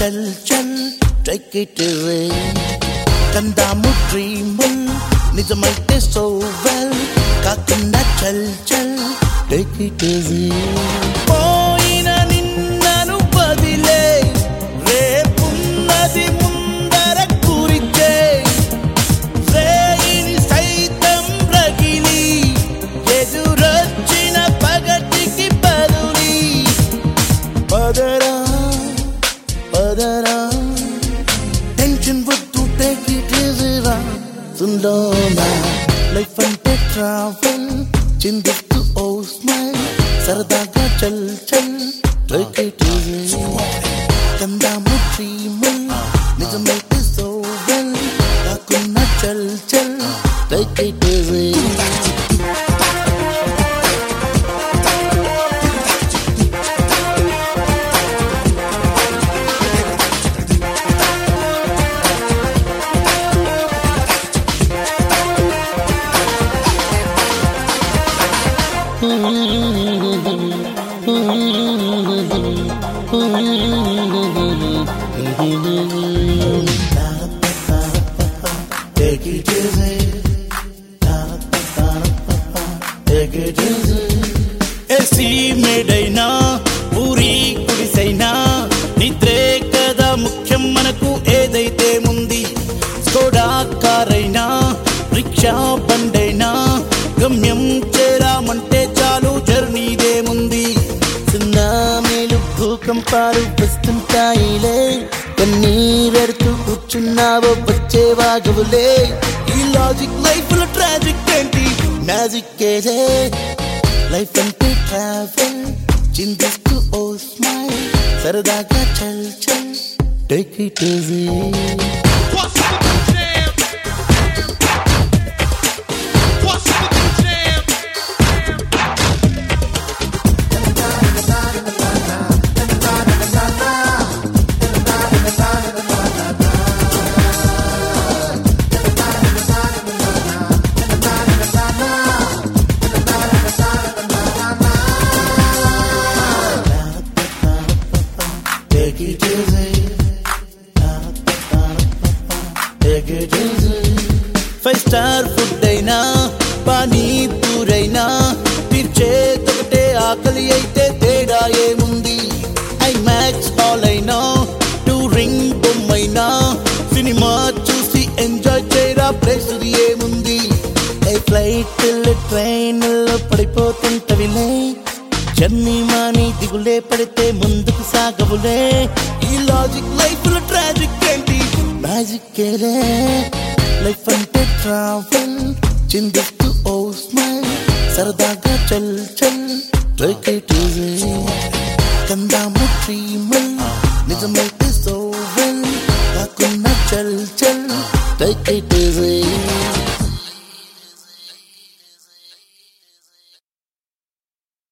చల్ చల్ take it away కందాము డ్రీముల్ నిజమైతే సో వెల్ కాకుండా చల్ చల్ take it away పోయిన నిన్నను బదిలే రేపున్నది ముందర కురిచే రేయిని సైతం రగిలి ఎదురొచ్చిన పగటికి బదులి పదరా పదరా టెన్షన్ వద్దు take it easy రా సుందోనా లైఫ్ అంటే ట్రావెల్ చిందిస్తూ ఓ స్మైల్ సరదాగా చల్ చల్ take it easy కందాము డ్రీముల్ నిజమైతే సో వెల్ కాకుండా చల్ చల్ take it easy take it easy take it easy AC మేడైనా ఊరి కుడిసైనా నిద్రే కదా ముఖ్యం మనకు ఏదైతే ముంది స్కోడా కారైనా రిక్షా బండైనా గమ్యం చేరామంటే చాలు జర్నీదేముంది సునామీలు భూకంపాలు వస్తుంటాయిలే కన్నీరెడుతూ కూర్చున్నావో వచ్చే వాగవులే ఈ లాజిక్ లైఫ్ లో ట్రాజిక్ ఏంటి మ్యాజిక్ ఏదే లైఫ్ అంటే ట్రావెల్ చిందిస్తూ ఓ స్మైల్ సరదాగా చల్ చల్ take it easy take it easy take it easy 5-star food అయినా పానీ పూరైనా తీర్చేదొకటే ఆకలి అయితే తేడా ఏముంది ఐమాక్స్ హాల్ అయినా టూరింగ్ బొమ్మైనా సినిమా చూసి ఎంజాయ్ చేయరా ప్లేస్ ఏముంది ఏ ఫ్లైట్ ట్రైన్లో పడిపోతుంటవిలే జర్నీ మాని దిగులే పడితే ముందుకు సాగవులే ఈ లాజిక్ లైఫ్ లో ట్రాజిక్ ఏంటి మ్యాజిక్ ఏలే లైఫ్ అంటే ట్రావెల్ చిందిస్తూ ఓ స్మైల్ సరదాగా చల్ చల్ take it easy కందాము డ్రీముల్ నిజమైతే సో వెల్ కాకుండా చల్ చల్ take it easy